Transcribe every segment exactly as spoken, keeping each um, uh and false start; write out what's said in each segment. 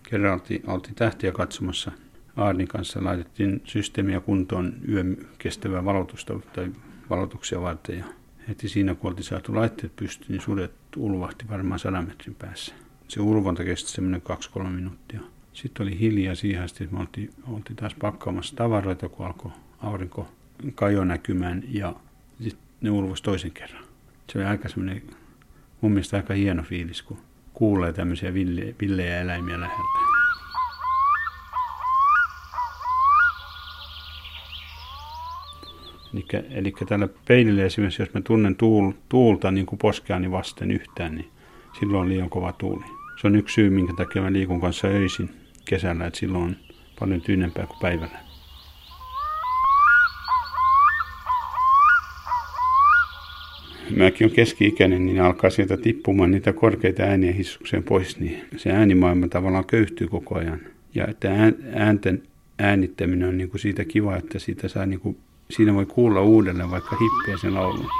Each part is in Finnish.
kerran oltiin, oltiin tähtiä katsomassa Aarnin kanssa, laitettiin systeemiä kuntoon yön kestävää valotusta tai valotuksia varten ja heti siinä, kun oltiin saatu laitteet pystyyn, niin sudet ulvahti varmaan sadan metrin päässä. Se ulvonta kesti semmoinen kaksi kolme minuuttia. Sitten oli hiljaa siihen asti, että me oltiin, oltiin taas pakkaamassa tavaroita, kun alkoi aurinko kajo näkymään ja sitten ne ulvosi toisen kerran. Se oli aika semmoinen, mun mielestä aika hieno fiilis, kun kuulee tämmöisiä ville, villejä eläimiä läheltä. Eli, eli tällä peilillä esimerkiksi, jos mä tunnen tuul, tuulta niin kuin poskeani vasten yhtään, niin silloin on liian kova tuuli. Se on yksi syy, minkä takia mä liikun kanssa öisin kesällä, että silloin on paljon tyynempää kuin päivällä. Mäkin olen keski-ikäinen, niin alkaa sieltä tippumaan niitä korkeita ääniä hissukseen pois, niin se äänimaailma tavallaan köyhtyy koko ajan. Ja että äänten äänittäminen on niin kuin siitä kiva, että siitä saa niin kuin, siinä voi kuulla uudelleen vaikka hippeisen laulun.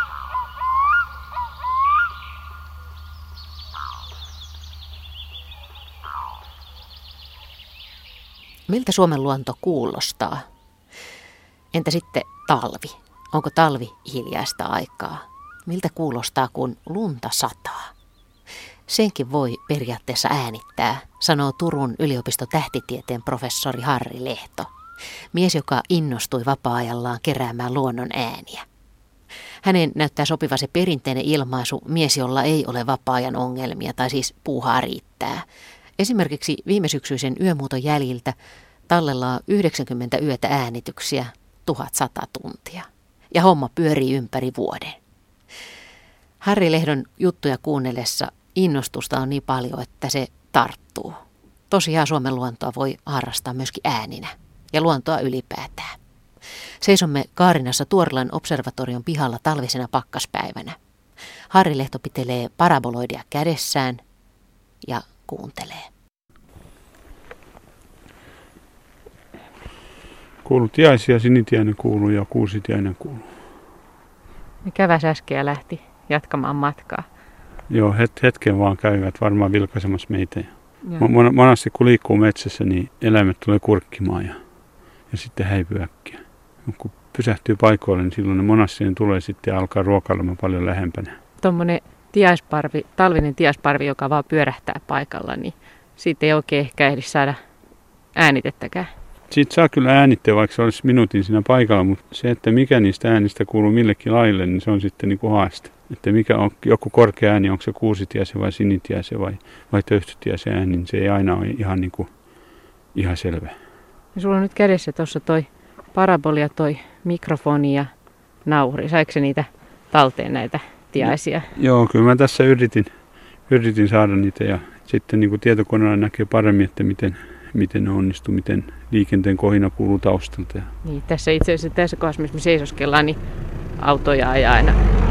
Miltä Suomen luonto kuulostaa? Entä sitten talvi? Onko talvi hiljaista aikaa? Miltä kuulostaa, kun lunta sataa? Senkin voi periaatteessa äänittää, sanoo Turun yliopiston tähtitieteen professori Harri Lehto. Mies, joka innostui vapaa-ajallaan keräämään luonnon ääniä. Hänen näyttää sopiva se perinteinen ilmaisu, mies, jolla ei ole vapaa-ajan ongelmia, tai siis puuhaa riittää. Esimerkiksi viime syksyisen yömuuton jäljiltä tallellaan yhdeksänkymmentä yötä äänityksiä, tuhatsata tuntia. Ja homma pyörii ympäri vuoden. Harri Lehdon juttuja kuunnellessa innostusta on niin paljon, että se tarttuu. Tosiaan Suomen luontoa voi harrastaa myöskin ääninä ja luontoa ylipäätään. Seisomme Kaarinassa Tuorilan observatorion pihalla talvisena pakkaspäivänä. Harri Lehto pitelee paraboloidia kädessään ja kuuntelee. Kuuluu tiaisia, sinitiainen kuuluu ja kuusitiainen kuuluu. Käväs äsken ja lähti jatkamaan matkaa. Joo, het, hetken vaan käyvät varmaan vilkaisemassa meitä. Mon, monasti kun liikkuu metsässä, niin eläimet tulee kurkkimaan ja, ja sitten häipyy äkkiä. Kun pysähtyy paikoille, niin silloin ne monasti ne tulee sitten ja alkaa ruokailemaan paljon lähempänä. Tuommoinen tiaisparvi, talvinen tiaisparvi, joka vaan pyörähtää paikalla, niin siitä ei oikein ehkä ehdi saada äänitettäkään. Siitä saa kyllä äänittää, vaikka se olisi minuutin siinä paikalla, mutta se, että mikä niistä äänistä kuuluu millekin laille, niin se on sitten niin kuin haaste. Että mikä on joku korkea ääni, onko se kuusitiaisen vai sinitiaisen vai, vai töyhtytiaisen ääni, niin se ei aina ole ihan, niin kuin, ihan selvä. Ja sulla on nyt kädessä tuossa toi paraboli ja toi mikrofoni ja nauhuri. Saiko se niitä talteen näitä tiaisia? No, joo, kyllä mä tässä yritin, yritin saada niitä ja sitten niin kuin tietokoneella näkee paremmin, että miten... miten ne onnistuu, miten liikenteen kohina kuuluu taustalta. Niin, tässä itse asiassa tässä kohdassa, missä me seisoskellaan, niin autoja ajaa aina,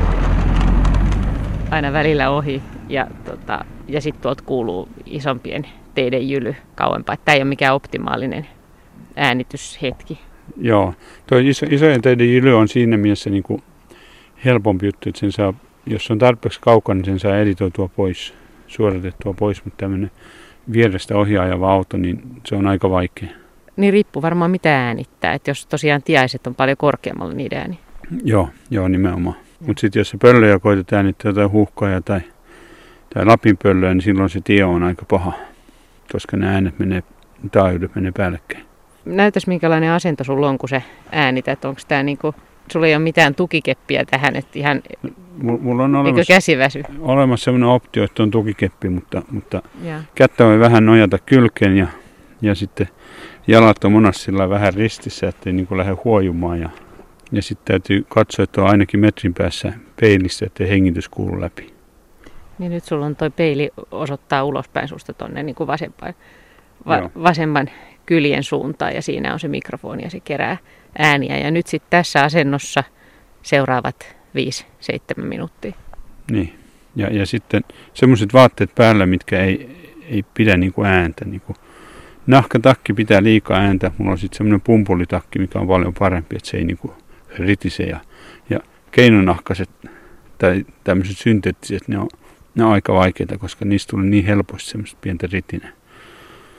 aina välillä ohi. Ja, tota, ja sitten tuolta kuuluu isompien teiden jyly kauempaa. Tämä ei ole mikään optimaalinen äänityshetki. Joo, tuo iso, isojen teiden jyly on siinä mielessä niin kuin helpompi juttu, että sen saa, jos on tarpeeksi kaukana, niin sen saa editoitua pois, suoratettua pois, mutta tämmöinen vierestä ohi ajava auto, niin se on aika vaikea. Niin riippuu varmaan mitä äänittää, että jos tosiaan tiaiset on paljon korkeammalla niiden ääni. Joo, joo nimenomaan. Mutta sitten jos se pöllöjä koitetaan äänittää jotain huuhkajaa tai, tai lapin pöllöä, niin silloin se tie on aika paha, koska ne äänet menee, taajuudet menee päällekkäin. Näytäs minkälainen asento sulla on, kun sä äänität. Onko tää niinku, sulla ei ole mitään tukikeppiä tähän, että ihan mulla on olemassa, käsiväsy? Olemassa sellainen optio, että on tukikeppi, mutta, mutta kättä voi vähän nojata kylkeen ja, ja sitten jalat on monasti vähän ristissä, ettei niin kuin lähde huojumaan. Ja, ja sitten täytyy katsoa, että on ainakin metrin päässä peilissä, ettei hengitys kuulu läpi. Niin nyt sulla on toi peili osoittaa ulospäin susta tonne niin kuin vasempaan, va, vasemman kyljen suuntaan ja siinä on se mikrofoni ja se kerää ääniä. Ja nyt sitten tässä asennossa seuraavat viisi seitsemän minuuttia. Niin, ja, ja sitten semmoiset vaatteet päällä, mitkä ei, ei pidä niinku ääntä. Niinku nahkatakki pitää liikaa ääntä. Mulla on sitten semmoinen pumpulitakki, mikä on paljon parempi, että se ei niinku ritise. Ja, ja keinonahkaiset tai tämmöiset synteettiset, ne on, ne on aika vaikeita, koska niistä tulee niin helposti semmoista pientä ritinää.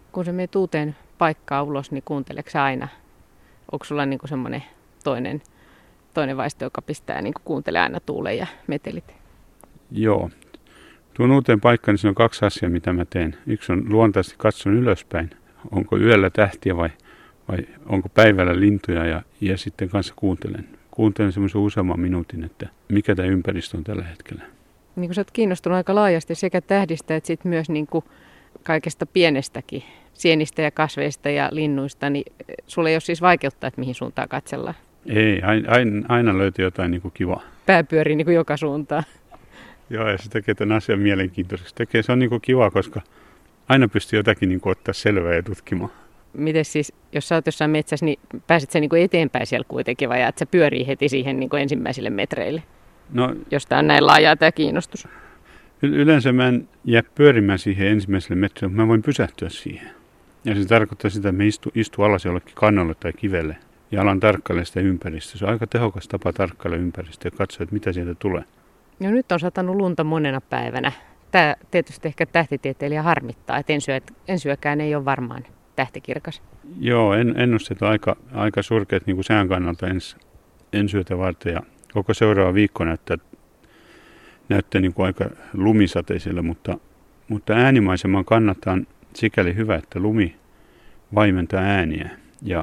Kun sä menet uuteen paikkaan ulos, niin kuunteleksä sä aina? Onko sulla niinku semmoinen toinen, toinen vaisto, joka pistää niinku kuuntelee aina tuulen ja metelit? Joo. Tuon uuteen paikkaan, niin siinä on kaksi asiaa, mitä mä teen. Yksi on luontaisesti katson ylöspäin. Onko yöllä tähtiä vai, vai onko päivällä lintuja ja, ja sitten kanssa kuuntelen. Kuuntelen semmoisen useamman minuutin, että mikä tämä ympäristö on tällä hetkellä. Niin kun sä oot kiinnostunut aika laajasti sekä tähdistä että sit myös niinku kaikesta pienestäkin, sienistä ja kasveista ja linnuista, niin sulla ei ole siis vaikeuttaa, että mihin suuntaan katsellaan? Ei, aina, aina löytyy jotain niin kuin kivaa. Pää pyörii niin kuin joka suuntaan. Joo, ja se tekee tämän asian mielenkiintoiseksi. Tekee, se on niin kuin kiva, koska aina pystyy jotakin niin kuin ottaa selvää ja tutkimaan. Miten siis, jos sä oot jossain metsässä, niin pääset sä niin kuin eteenpäin siellä kuitenkin, vai että sä pyörii heti siihen niin kuin ensimmäisille metreille? No, jos tää on näin laajaa tämä kiinnostus. Yleensä mä en jää pyörimään siihen ensimmäiselle metrille, mutta mä voin pysähtyä siihen. Ja se tarkoittaa sitä, että mä istu, istu alas jollekin kannolle tai kivelle ja alan tarkkailla sitä ympäristöä. Se on aika tehokas tapa tarkkailla ympäristöä ja katsoa, että mitä sieltä tulee. No nyt on satanut lunta monena päivänä. Tämä tietysti ehkä tähtitieteilijä harmittaa, että ensyö, ensyökään ei ole varmaan tähtikirkas. Joo, en, ennusteet on aika, aika surkeat niin kuin sään kannalta ens, ensyötä varten ja koko seuraava viikko näyttää, näyttää niin kuin aika lumisateiselle, mutta, mutta äänimaiseman kannalta on sikäli hyvä, että lumi vaimentaa ääniä ja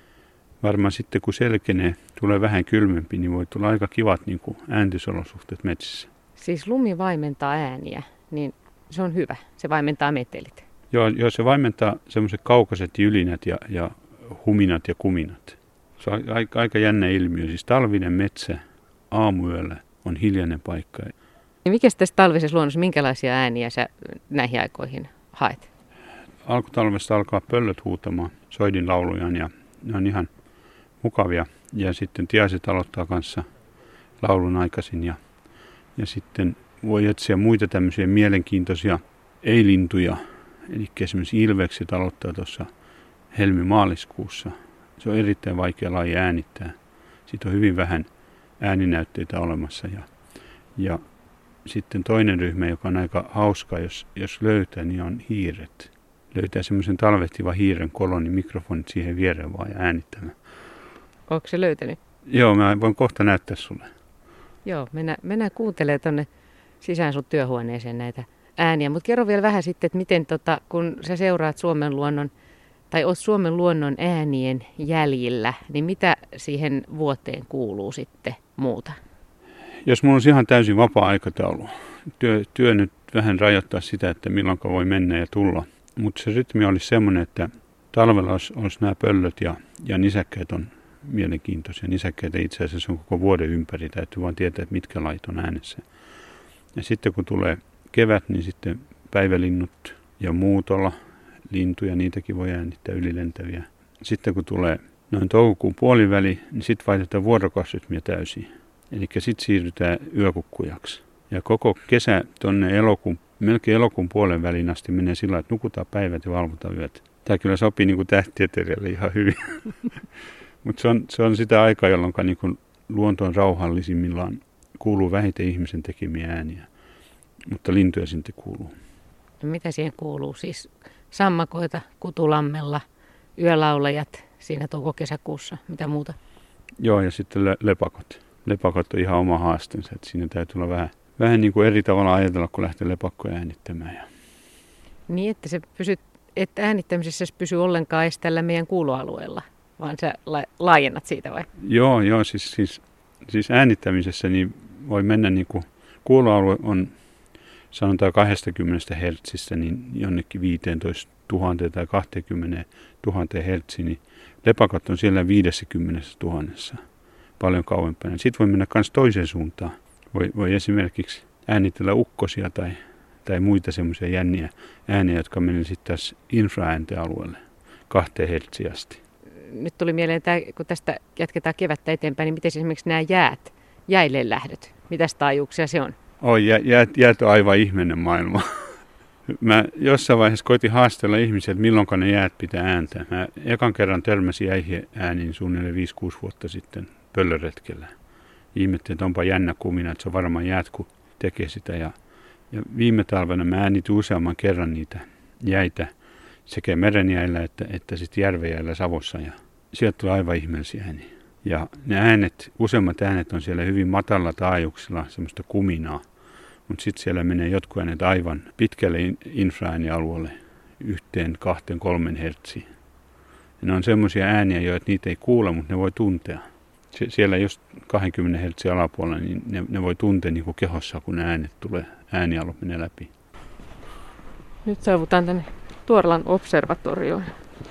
varmaan sitten kun selkenee, tulee vähän kylmempi, niin voi tulla aika kivat niin kuin ääntysolosuhteet metsissä. Siis lumi vaimentaa ääniä, niin se on hyvä. Se vaimentaa metelit. Joo, joo se vaimentaa semmoiset kaukaiset jylinät ja, ja huminat ja kuminat. Se on aika, aika jännä ilmiö. Siis talvinen metsä aamuyöllä on hiljainen paikka. Ja mikä tässä talvisessa luonnossa, minkälaisia ääniä sä näihin aikoihin haet? Alkutalvesta alkaa pöllöt huutamaan soidin laulujaan ja ne on ihan mukavia. Ja sitten tiaiset aloittaa kanssa laulun aikaisin ja, ja sitten voi etsiä muita tämmöisiä mielenkiintoisia ei-lintuja. Eli esimerkiksi ilvekset aloittaa tuossa helmi-maaliskuussa. Se on erittäin vaikea laji äänittää. Siitä on hyvin vähän ääninäytteitä olemassa. Ja, ja sitten toinen ryhmä, joka on aika hauska, jos, jos löytää, niin on hiiret. Löytää semmoisen talvehtivan hiiren kolonin, mikrofonit siihen viereen vaan ja äänittämään. Onko se löytänyt? Joo, mä voin kohta näyttää sulle. Joo, mennään, mennään kuuntelemaan tuonne sisään sun työhuoneeseen näitä ääniä. Mutta kerro vielä vähän sitten, että miten tota, kun sä seuraat Suomen luonnon, tai oot Suomen luonnon äänien jäljillä, niin mitä siihen vuoteen kuuluu sitten muuta? Jos mulla on ihan täysin vapaa aikataulu, työ, työ nyt vähän rajoittaa sitä, että milloin voi mennä ja tulla. Mutta se rytmi olisi semmoinen, että talvella olisi, olisi nämä pöllöt ja, ja nisäkkäät on mielenkiintoisia. Nisäkkäitä itse asiassa on koko vuoden ympäri, täytyy vaan tietää, että mitkä lait on äänessä. Ja sitten kun tulee kevät, niin sitten päivälinnut ja muutolla lintuja, niitäkin voi äänittää ylilentäviä. Sitten kun tulee noin toukokuun puoliväli, niin sitten vaihdetaan vuorokausirytmiä täysin. Eli sitten siirrytään yökukkujaksi. Ja koko kesä tuonne elokuun, melkein elokuun puolen väliin asti menee sillä, että nukutaan päivät ja valvotaan yöt. Tämä kyllä sopii niin kuin tähtitieteilijälle ihan hyvin. Mutta se on, se on sitä aikaa, jolloin niin kuin luonto on rauhallisimmillaan. Kuuluu vähiten ihmisen tekemiä ääniä, mutta lintuja sitten kuuluu. No mitä siihen kuuluu? Siis sammakoita kutulammella, yölaulajat siinä touko-kesäkuussa, mitä muuta? Joo, ja sitten le- lepakot. Lepakot on ihan oma haasteensa, että siinä täytyy olla vähän, vähän niin kuin eri tavalla ajatella, kun lähtee lepakkoja äänittämään. Ja... Niin, että se pysyt, että äänittämisessä se pysyy ollenkaan edes tällä meidän kuulualueella, vaan sä la- laajennat siitä vai? Joo, joo, siis, siis, siis äänittämisessä niin voi mennä niin kuin kuulualue on sanotaan kaksikymmentä hertsissä niin jonnekin viisitoista tuhatta tai kaksikymmentä tuhatta hertsiä, niin lepakot on siellä viisikymmentä tuhannessa paljon kauempana. Sitten voi mennä myös toiseen suuntaan. Voi, voi esimerkiksi äänitellä ukkosia tai, tai muita semmoisia jänniä ääniä, jotka menee sitten taas infraääntealueelle kahteen hertsiä asti. Nyt tuli mieleen, että kun tästä jatketaan kevättä eteenpäin, niin miten esimerkiksi nämä jäät, jäille lähdöt, mitäs taajuuksia se on? Oi, jä, jäät, jäät on aivan ihmeinen maailma. Mä jossain vaiheessa koitin haastella ihmisiä, että milloin ne jäät pitää ääntää. Mä ekan kerran törmäsin jäihin ääniin suunnilleen viisi kuusi vuotta sitten pöllöretkellä. Ihmettelin, että onpa jännä kumina, että se on varmaan jäät, kun tekee sitä. Ja, ja viime talvena mä äänitin useamman kerran niitä jäitä sekä merenjäällä että, että sitten järvenjäällä Savossa. Ja sieltä tulee aivan ihmeellisiä ääniä. Ja ne äänet, useimmat äänet on siellä hyvin matalalla taajuuksilla, semmoista kuminaa. Mutta sitten siellä menee jotkut äänet aivan pitkälle infraäänialueelle, yhteen, kahteen, kolmen hertsiin. Ja ne on semmoisia ääniä, joita niitä ei kuule, mutta ne voi tuntea. Sie- siellä just kaksikymmentä hertsiä alapuolella, niin ne, ne voi tuntea niin kuin kehossa, kun ne äänet tulee, äänialue menee läpi. Nyt saavutaan tänne Tuorlan observatorioon.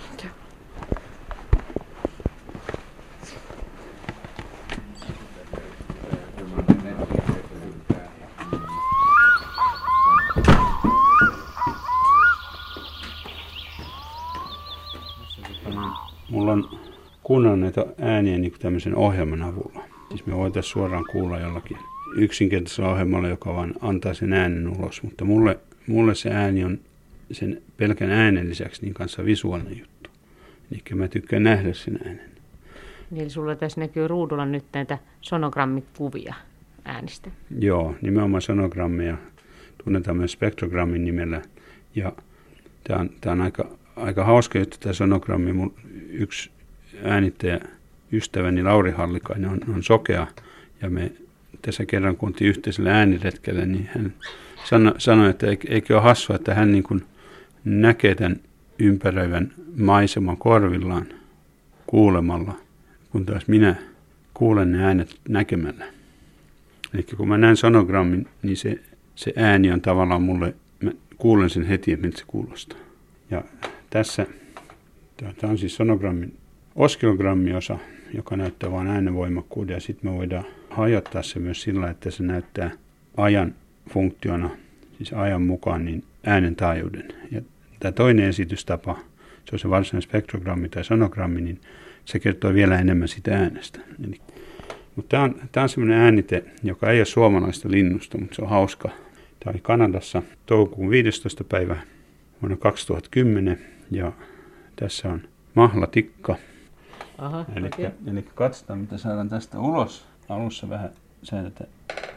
Mulla on kuunnella näitä ääniä niin kuin tämmöisen ohjelman avulla. Siis me voitaisiin suoraan kuulla jollakin yksinkertaisella ohjelmalla, joka vaan antaa sen äänen ulos. Mutta mulle, mulle se ääni on sen pelkän äänen lisäksi niin kanssa visuaalinen juttu. Eli mä tykkään nähdä sen äänen. Eli sulla tässä näkyy ruudulla nyt näitä sonogrammikuvia äänistä. Joo, nimenomaan sonogrammeja. Tunnetaan myös spektrogrammin nimellä. Ja tää on, tää on aika, aika hauska juttu tämä sonogrammi. Mun yksi äänittäjä, ystäväni Lauri Hallikainen on, on sokea. Ja me tässä kerran kun oltiin yhteisellä ääniretkellä, niin hän sano, sanoi, että eikö ole hassua, että hän niin kuin näkee tämän ympäröivän maiseman korvillaan kuulemalla, kun taas minä kuulen ne äänet näkemällä. Eli kun mä näen sonogrammin, niin se, se ääni on tavallaan mulle, mä kuulen sen heti, että miltä se kuulostaa. Ja tässä, tämä on siis sonogrammin oskilogrammiosa, joka näyttää vain äänenvoimakkuuden, ja sitten me voidaan hajottaa se myös sillä, että se näyttää ajan funktiona, siis ajan mukaan, niin äänen taajuuden. Ja tämä toinen esitystapa, se on se varsinainen spektrogrammi tai sonogrammi, niin se kertoo vielä enemmän sitä äänestä. Eli, mutta tämä on, tämä on sellainen äänite, joka ei ole suomalaista linnusta, mutta se on hauska. Tämä oli Kanadassa toukokuun viidestoista päivä vuonna kaksituhattakymmenen, ja tässä on mahlatikka. Aha, eli, okay. eli katsotaan, mitä saadaan tästä ulos. Alussa vähän säädetään.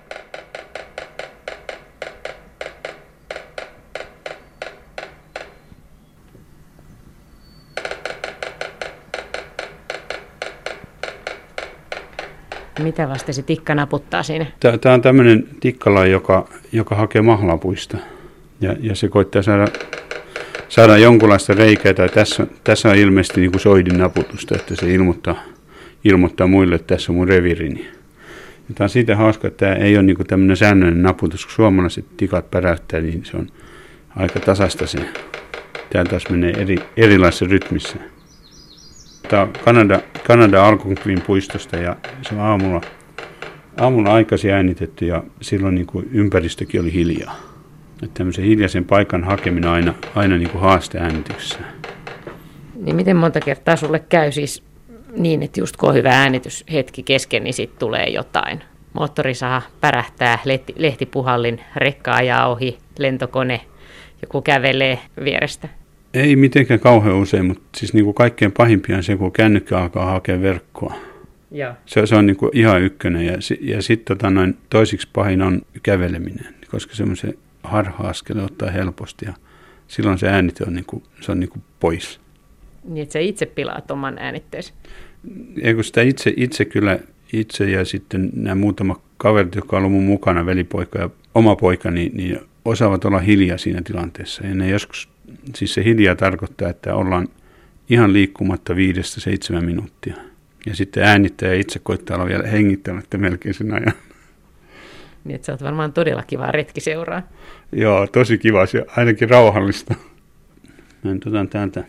Mitä vasta se tikka naputtaa siinä? Tämä on tämmöinen tikkala, joka, joka hakee mahlapuista. Ja, ja se koittaa saada, saada jonkunlaista reikää. Tai tässä, tässä on ilmeisesti niin kuin soidin naputusta, että se ilmoittaa, ilmoittaa muille, että tässä on mun revirini. Ja tämä on siitä hauska, että tämä ei ole niin kuin tämmöinen säännöllinen naputus. Kun suomalaiset tikat päräyttää, niin se on aika tasaista se. Tämä taas menee eri, erilaisessa rytmissä. Tämä on Kanada, Kanada Algonquin puistosta ja se on aamulla, aamulla aikaisin äänitetty ja silloin niin kuin ympäristökin oli hiljaa. Että tämmöisen hiljaisen paikan hakeminen on aina, aina niin kuin haaste äänityksessä. Niin miten monta kertaa sulle käy siis niin, että just kun on hyvä äänityshetki kesken, niin sitten tulee jotain. Moottorisaha pärähtää, lehti, lehtipuhallin, rekka ajaa ohi, lentokone, joku kävelee vierestä. Ei mitenkään kauhean usein, mutta siis niin kuin kaikkein pahimpia on se, kun kännykkä alkaa hakea verkkoa. Joo. Se, se on niin kuin ihan ykkönen. Ja, ja sitten tota toisiksi pahin on käveleminen, koska semmoisen harha-askeleen ottaa helposti ja silloin se äänite on, niin kuin, se on niin kuin pois. Niin, että sä itse pilaat oman äänitteesi. Eikö sitä itse, itse kyllä, itse ja sitten nämä muutama kaverit, jotka on ollut mun mukana, velipoika ja oma poika, niin, niin osaavat olla hiljaa siinä tilanteessa. Ja ne joskus, siis se hiljaa tarkoittaa, että ollaan ihan liikkumatta viidestä seitsemän minuuttia. Ja sitten äänittäjä itse koittaa olla vielä hengittämättä melkein sen ajan. Niin, että sä oot varmaan todella kivaa retki seuraa. Joo, tosi kiva, se ainakin rauhallista. Mä otan täältä,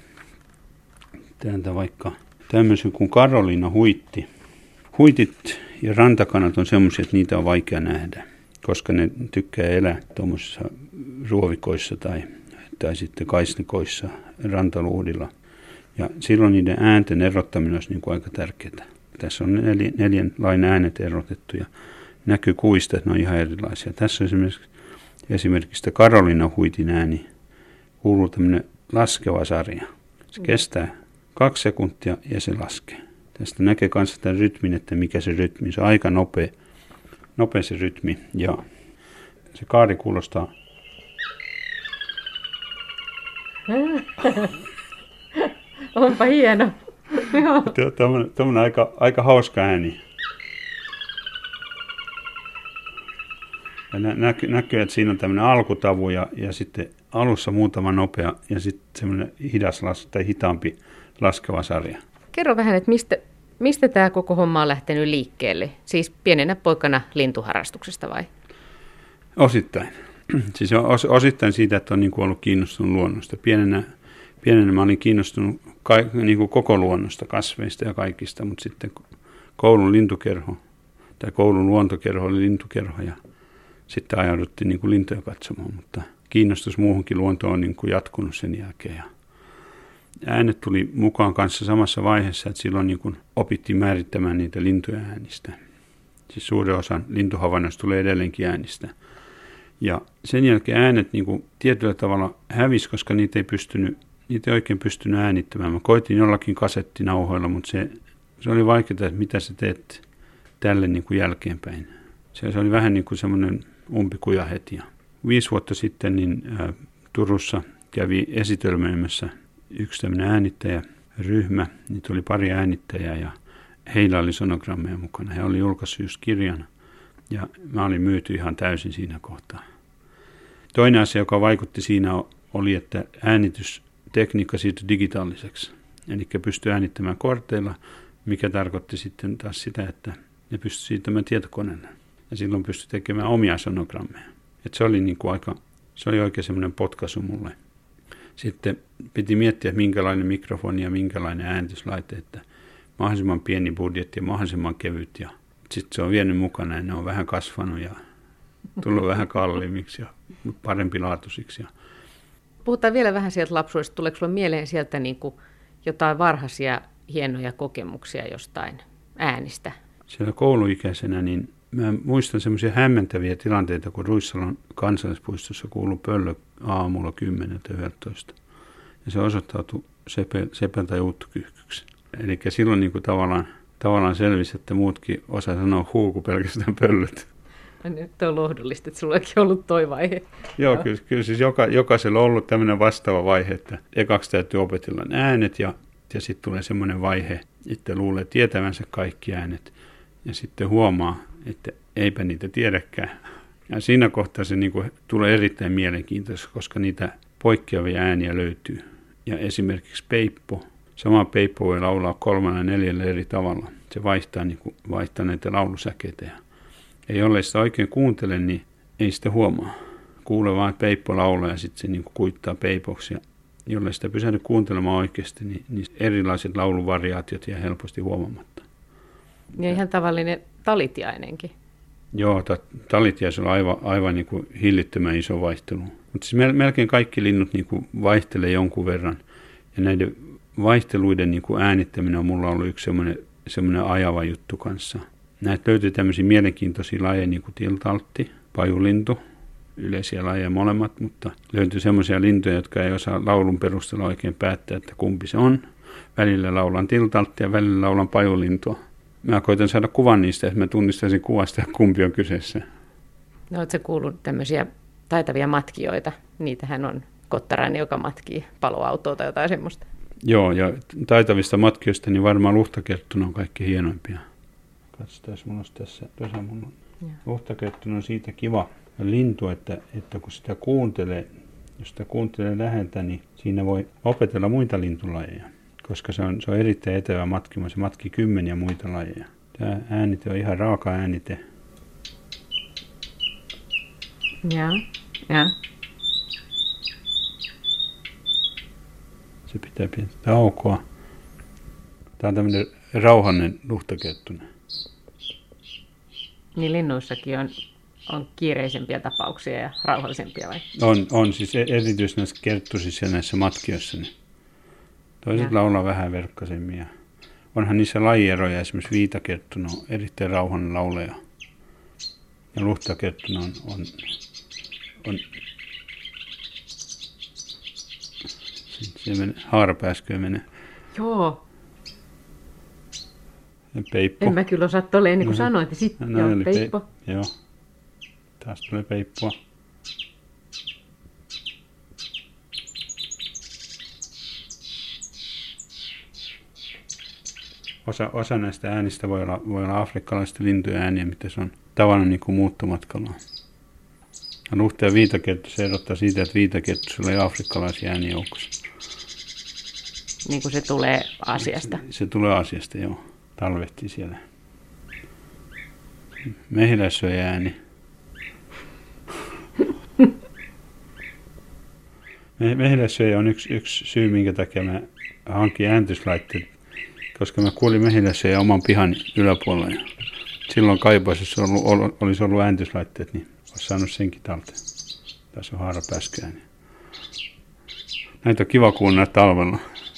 täältä vaikka tämmöisen kuin Karoliina huitti. Huitit ja rantakanat on semmoisia, että niitä on vaikea nähdä, koska ne tykkää elää tuommoisissa ruovikoissa tai, tai sitten kaisnikoissa rantaluudilla. Ja silloin niiden äänten erottaminen olisi niin kuin aika tärkeää. Tässä on neljän, neljän lain äänet erotettu ja näkyy kuvista, että ne on ihan erilaisia. Tässä on esimerkiksi, esimerkiksi Karoliina huitin ääni kuuluu tämmöinen laskeva sarja. Se kestää kaksi sekuntia ja se laskee. Tästä näkee myös tämän rytmin, että mikä se rytmi. Se on aika nopea, nopea se rytmi ja se kaari kuulostaa. Onpa hieno. Tuommoinen aika, aika hauska ääni. Ja nä, näkyy, näkyy, että siinä on tämmöinen alkutavu ja, ja sitten alussa muutama nopea ja sitten semmoinen hidas las, tai hitaampi laskeva sarja. Kerro vähän, että mistä, mistä tämä koko homma on lähtenyt liikkeelle? Siis pienenä poikana lintuharrastuksesta vai? Osittain. Siis os, osittain siitä, että on niin kuin ollut kiinnostunut luonnosta. Pienenä, pienenä mä olin kiinnostunut ka, niin kuin koko luonnosta, kasveista ja kaikista, mutta sitten koulun lintukerho tai koulun luontokerho oli lintukerho ja sitten ajauduttiin niin kuin lintuja katsomaan, mutta kiinnostus muuhunkin luontoon on niin kuin jatkunut sen jälkeen. Ja äänet tuli mukaan kanssa samassa vaiheessa, että silloin niin kuin opittiin määrittämään niitä lintuja äänistä. Siis suurin osa lintuhavainnoista tulee edelleenkin äänistä. Ja sen jälkeen äänet niin kuin tietyllä tavalla hävisi, koska niitä ei, pystynyt, niitä ei oikein pystynyt äänittämään. Mä koitin jollakin kasettinauhoilla, mutta se, se oli vaikeaa, että mitä sä teet tälle niin kuin jälkeenpäin. Se, se oli vähän niin kuin semmoinen umpikuja heti. Viisi vuotta sitten niin, ä, Turussa kävi esitelmäimässä yksi tämmöinen äänittäjäryhmä. Niitä oli pari äänittäjää ja heillä oli sonogrammeja mukana. He oli julkaissut just kirjan ja mä olin myyty ihan täysin siinä kohtaa. Toinen asia, joka vaikutti siinä, oli, että äänitystekniikka siirtyi digitaaliseksi. Eli pystyi äänittämään korteilla, mikä tarkoitti sitten taas sitä, että ne pystyi siirtämään tietokoneella. Ja silloin pystyi tekemään omia sonogrammeja. Et se oli niin kuin aika, se oli oikein semmoinen potkaisu mulle. Sitten piti miettiä, minkälainen mikrofoni ja minkälainen äänityslaite, että mahdollisimman pieni budjetti ja mahdollisimman kevyt. Ja sitten se on vienyt mukana ja ne on vähän kasvanut ja tullut vähän kalliimmiksi ja parempilaatuisiksi. Ja puhutaan vielä vähän sieltä lapsuudesta. Tuleeko sinulle mieleen sieltä niin kuin jotain varhaisia hienoja kokemuksia jostain äänistä? Siellä kouluikäisenä niin mä muistan semmoisia hämmentäviä tilanteita, kun Ruissalon kansallispuistossa kuului pöllö aamulla kymmeneltä yksitoista. Ja se osoittautui sepä, sepältä juuttukyyhkyksi. Eli silloin niin kuin tavallaan, tavallaan selvisi, että muutkin osaa sanoa huu kuin pelkästään pöllöt. Nyt on lohdullista, että sullakin on ollut toi vaihe. Joo, kyllä, kyllä siis joka, jokaisella on ollut tämmöinen vastaava vaihe, että ekaksi täytyy opetella äänet ja, ja sitten tulee semmoinen vaihe, että luulee tietävänsä kaikki äänet ja sitten huomaa, että eipä niitä tiedäkään. Ja siinä kohtaa se niin kuin tulee erittäin mielenkiintoista, koska niitä poikkeavia ääniä löytyy. Ja esimerkiksi peippo, sama peippo voi laulaa kolmella ja neljällä eri tavalla. Se vaihtaa, niin kuin, vaihtaa näitä laulusäkeitä. Ja jollei sitä oikein kuuntele, niin ei sitä huomaa. Kuulee vaan, että peippo laulaa ja sitten se niin kuin kuittaa peipoksi. Ja jollei sitä pysähdy kuuntelemaan oikeasti, niin, niin erilaiset lauluvariaatiot jää helposti huomaamatta. Ja ihan tavallinen talitiainenkin. Joo, ta- talitiaisella on aivan, aivan niin kuin hillittömän iso vaihtelu. Mutta siis melkein kaikki linnut niin kuin vaihtelee jonkun verran. Ja näiden vaihteluiden niin kuin äänittäminen on mulla ollut yksi semmoinen, semmoinen ajava juttu kanssa. Näitä löytyy tämmöisiä mielenkiintoisia lajeja, niin kuin tiltaltti, pajulintu, yleisiä lajeja molemmat, mutta löytyy semmoisia lintuja, jotka ei osaa laulun perusteella oikein päättää, että kumpi se on. Välillä laulan tiltalttia ja välillä laulan pajulintua. Mä koitan saada kuvan niistä, että mä tunnistaisin kuvasta, kumpi on kyseessä. No, ootko sä kuullut tämmöisiä taitavia matkijoita? Niitähän on Kottarainen, joka matkii paloautoa tai jotain semmoista. Joo, ja taitavista matkijoista niin varmaan luhtakerttuna on kaikki hienoimpia. Katsotaan, mulla olisi tässä, tässä mun luhtakerttuna on siitä kiva lintu, että, että kun sitä kuuntelee, jos sitä kuuntelee läheltä, niin siinä voi opetella muita lintulajeja. Koska se on, se on erittäin etevä matkima, se matkii kymmeniä muita lajeja. Tämä äänite on ihan raaka äänite. Joo, ja. Se pitää pientä taukoa. Tämä on tämmöinen rauhanen luhtakerttunen. Niin linnuissakin on, on kiireisempiä tapauksia ja rauhallisempia vai? On, on siis erityisesti näissä kerttusissa ja näissä matkijoissa. Niin toiset ja. laulaa vähän verkkaisemmin. Ja onhan niissä lajieroja, esimerkiksi viitakerttuna on erittäin rauhanen lauleja. Ja luhtakerttuna on, on, on se menee, haarapääskyä menee. Joo. Ja peippo. En mä kyllä osaa tolleen, niin kuin no, sanoit. Sitten no, joo, peippo. Pe- joo. Taas tulee peippoa. Osa, osa näistä äänistä voi olla, voi olla afrikkalaisten lintujen ääniä, mitä se on tavannut niin kuin muuttomatkalla. Luhta- ja viitakettu, se erottaa siitä, että viitakettuilla ei afrikkalaisia ääniä joukossa. Niin kuin se tulee Aasiasta. Se, se tulee Aasiasta, joo. Talvehtii siellä. Mehiläissyöjä ääni. Mehiläissyöjä on yksi, yksi syy, minkä takia mä hankin äänityslaitteet, koska mä kuulin mehiläissyöjä oman pihan yläpuolella. Silloin kaipaisessa ollut, olisi ollut äänityslaitteet, niin olisi saanut senkin talteen. Tässä on haarapääskyääni. Näitä on kiva kuunnella talvella.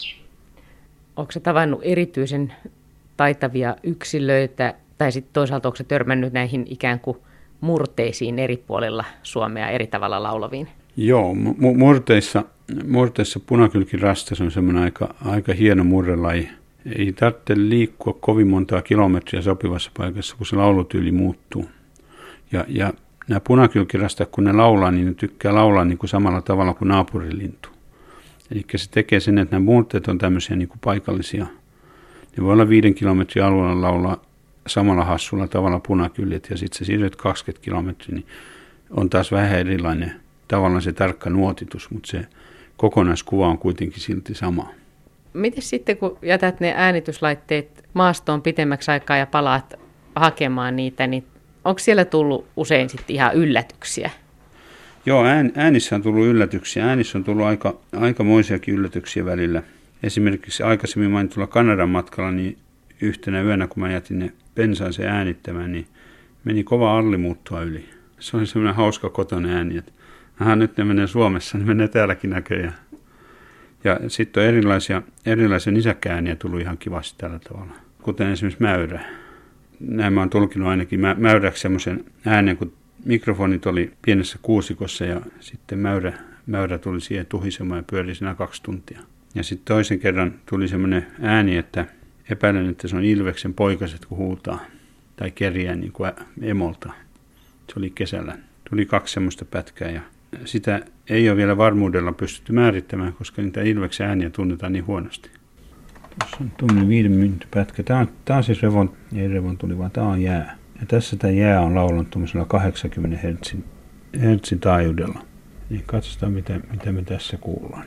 Onko se tavannut erityisen taitavia yksilöitä, tai sitten toisaalta onko se törmännyt näihin ikään kuin murteisiin eri puolilla Suomea eri tavalla laulaviin? Joo, mu- murteissa, murteissa punakylkirastas on semmoinen aika, aika hieno murrelaji. Ei tarvitse liikkua kovin montaa kilometriä sopivassa paikassa, kun se laulutyyli muuttuu. Ja, ja nämä punakylkirastat, kun ne laulaa, niin ne tykkää laulaa niin kuin samalla tavalla kuin naapurilintu. Eli se tekee sen, että nämä murteet on tämmöisiä niin kuin paikallisia. Ne voi olla viiden kilometrin alueella laulaa samalla hassulla tavalla punakyljet, ja sitten se siirryt kaksikymmentä kilometriä, niin on taas vähän erilainen tavallaan se tarkka nuotitus, mutta se kokonaiskuva on kuitenkin silti sama. Miten sitten, kun jätät ne äänityslaitteet maastoon pitemmäksi aikaa ja palaat hakemaan niitä, niin onko siellä tullut usein sitten ihan yllätyksiä? Joo, ään, äänissä on tullut yllätyksiä. Äänissä on tullut aika, aikamoisiakin yllätyksiä välillä. Esimerkiksi aikaisemmin mainitulla Kanadan matkalla, niin yhtenä yönä, kun mä jätin ne pensaaseen äänittämään, niin meni kova allimuuttoa yli. Se oli semmoinen hauska kotoinen ääni, että aha, nyt ne menee Suomessa, ne menee täälläkin näköjään. Ja sitten on erilaisia, erilaisia nisäkkäääniä tullut ihan kivasti tällä tavalla, kuten esimerkiksi mäyrä. Näin mä oon tulkinut ainakin mä, mäyräksi semmoisen äänen, kun mikrofonit oli pienessä kuusikossa ja sitten mäyrä, mäyrä tuli siihen tuhisemaan ja pyöri siinä kaksi tuntia. Ja sitten toisen kerran tuli semmoinen ääni, että epäilen, että se on ilveksen poikaset, kun huutaa tai kerjää niin kuin emolta. Se oli kesällä. Tuli kaksi semmoista pätkää ja sitä ei ole vielä varmuudella pystytty määrittämään, koska niitä ilveksen ääniä tunnetaan niin huonosti. Tuossa on tunnin viiden minuutin pätkä. Tämä on, tämä on siis revon, ei revon tuli, vaan tämä on jää. Ja tässä tämä jää on laulanut tuollaisella kahdeksankymmentä hertsin, hertsin taajuudella. Niin katsotaan, mitä, mitä me tässä kuullaan.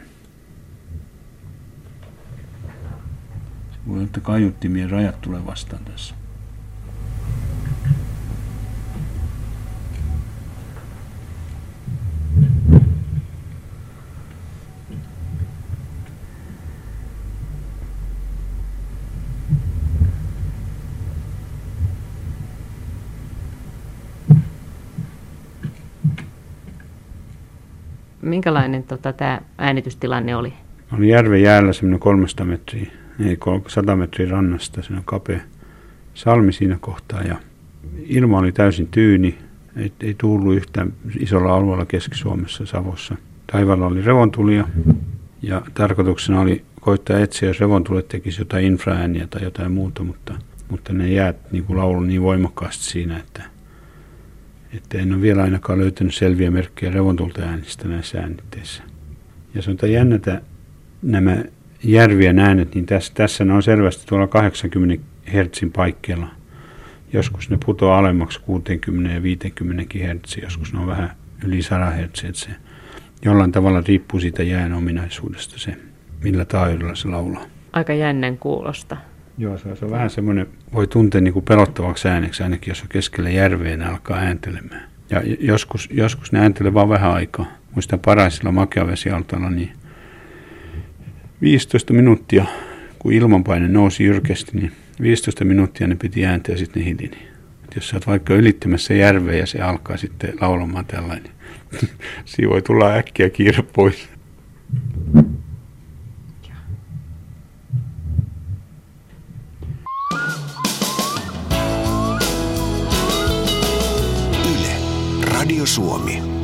Se voi olla, että kaiuttimien rajat tulee vastaan tässä. Minkälainen tota, tämä äänitystilanne oli? Oli järven jäällä semmoinen kolmesataa metriä, ei sata metriä rannasta, se on kapea salmi siinä kohtaa ja ilma oli täysin tyyni, ei, ei tullut yhtään isolla alueella Keski-Suomessa, Savossa. Taivaalla oli revontulia ja tarkoituksena oli koittaa etsiä, jos revontulet tekisi jotain infraääniä tai jotain muuta, mutta, mutta ne jäät niin kuin laulu niin voimakkaasti siinä, että Että en ole vielä ainakaan löytänyt selviä merkkejä revontulta äänistä näissä äänitteissä. Ja se on jännätä nämä järvien äänet, niin tässä, tässä ne on selvästi tuolla kahdeksankymmentä hertsin paikkeilla. Joskus ne putoaa alemmaksi kuusikymmentä ja viisikymmentä hertsiä, joskus ne on vähän yli sata hertsiä. Se jollain tavalla riippuu siitä jään ominaisuudesta se, millä taajuudella se laulaa. Aika jännän kuulosta. Joo, se on, se on vähän semmoinen, voi tuntea niin kuin pelottavaksi ääneksi, ainakin jos on keskellä järveä ne alkaa ääntelemään. Ja joskus, joskus ne ääntelee vaan vähän aikaa. Muistan Paraisilla Makeavesialtaalla, niin viisitoista minuuttia, kun ilmanpaine nousi jyrkästi, niin viisitoista minuuttia ne piti ääntä ja sitten ne hilini. Et jos sä oot vaikka ylittämässä järveä ja se alkaa sitten laulamaan tällainen, siinä voi tulla äkkiä kiire pois. Radio Suomi.